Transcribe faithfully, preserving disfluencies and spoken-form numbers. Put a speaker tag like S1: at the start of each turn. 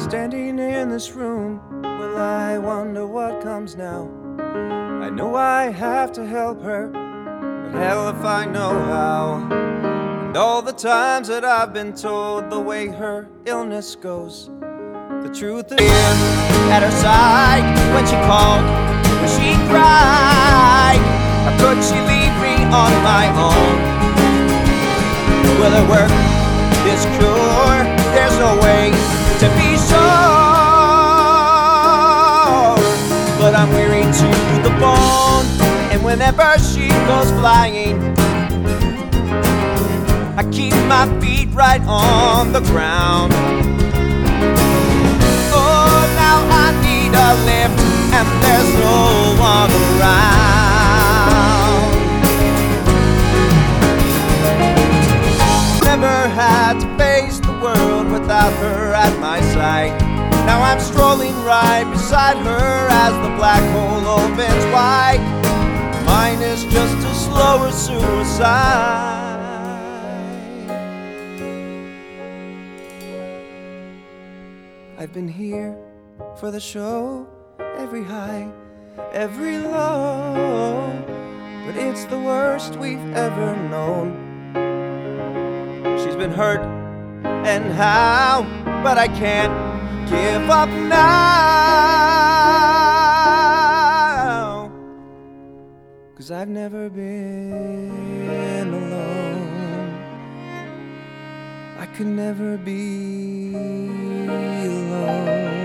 S1: Standing in this room, well, I wonder what comes now. I know I have to help her, but hell if I know how. And all the times that I've been told the way her illness goes, the truth is at her side when she called, when she cried. How could she leave me on my own? Will it work, this cure? There's no way to be sure, but I'm weary to the bone, and whenever she goes flying, I keep my feet right on the ground. Oh, now I need a lift, and there's no one around. Never had to face the world without her at my side. Now I'm strolling right beside her as the black hole opens wide. Mine is just a slower suicide. I've been here for the show, every high, every low, but it's the worst we've ever known. She's been hurt, and how, but I can't give up now, 'cause I've never been alone. I could never be alone.